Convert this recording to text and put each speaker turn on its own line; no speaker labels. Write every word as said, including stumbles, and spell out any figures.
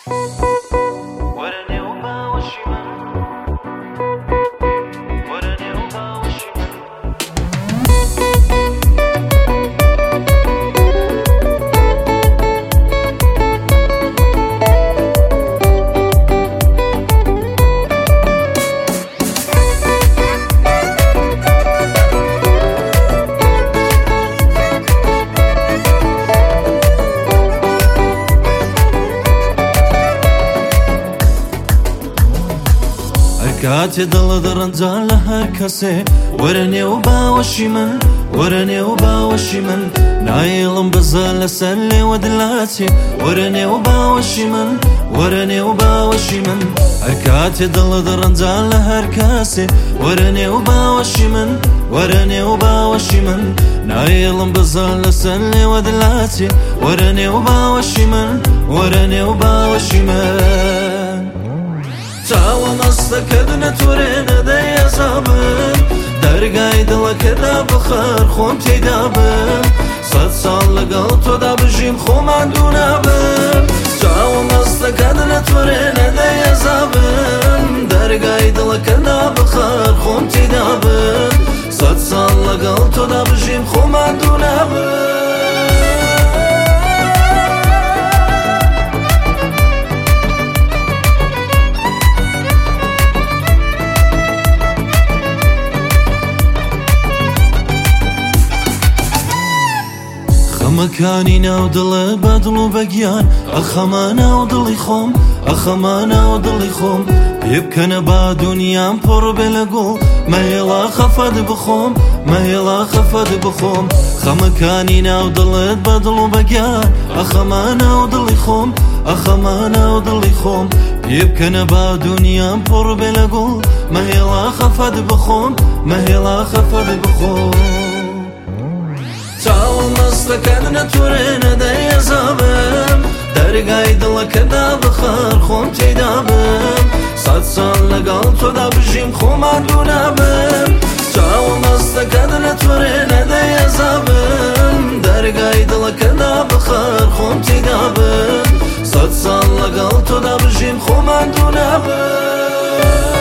کاتی دڵ دڕەنجا لە هەر کەسێ وەرە نێو باوەشی من وەرە نێو باوەشی من نایڵم بزە لەسەر لێوە دلاچێ وەرە نێو باوەشی من وەرە نێو باوەشی من هەر کاتی دڵ دڕەنجا لە هەر کەسێ وەرە نێو باوەشی من وەرە نێو باوەشی من نایڵم بزە لەسەر لێوە دلاچێ وەرە نێو باوەشی من وەرە نێو باوەشی من چاوە مەستەکەت نەتوانێنە دەیەزابم دەرگای دڵەکەدا بخەر خۆم تێیدا بم سەد ساڵ لەگەڵ تۆدا بژیم خۆمان دوو نابم چاوە مەستەکەت نەتوانێنە دەیەزابم دەرگای دڵەکەدا بخەر خۆم تێیدا بم سەد ساڵ لەگەڵ تۆدا بژیم خۆمان دوو نابم خەمەکانی ناو دڵە بەدڵ و بەگیان ئەخەمە ناو دڵی خۆم ئەخەمە ناو دڵی خۆم پێ بکەنە با دونیام پڕ بێ لە گوڵ مەهێڵا خەفەت بخۆم مەهێڵا خەفەت بخۆم خەمەکانی ناو دڵت بەدڵ و بەگیان ئەخەمە ناو دڵی خۆم ئەخەمە ناو دڵی خۆم پێ بکەنە با دونیام پڕ بێ لە گوڵ مەهێڵا خەفەت بخۆم مەهێڵا خەفەت بخۆم چاوە مەستەکەت نەتوانێنە دەیەزابم دەرگای دڵەکەدا بخەر خۆم تێیدا بم سەد ساڵ لەگەڵ تۆدا بژیم خۆمان دوو نابم چاوە مەستەکەت نەتوانێنە دەیەزابم دەرگای دڵەکەدا بخەر خۆم تێیدا بم سەد ساڵ لەگەڵ تۆدا بژیم خۆمان دوو نابم